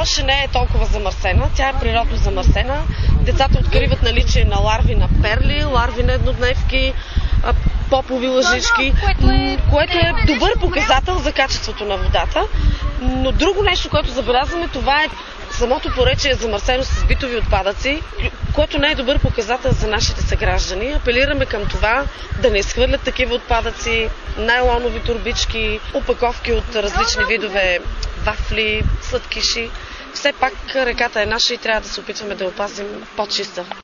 още не е толкова замърсена. Тя е природно замърсена. Децата откриват наличие на ларви на перли, ларви на еднодневки, попови лъжички, което е добър показател за качеството на водата. Но друго нещо, което забелязваме, това е самото поречие е замърсено с битови отпадъци, което не е добър показател за нашите съграждани. Апелираме към това да не изхвърлят такива отпадъци, найлонови торбички, опаковки от различни видове вафли, сладкиши. Все пак реката е наша и трябва да се опитваме да я опазим по-чиста.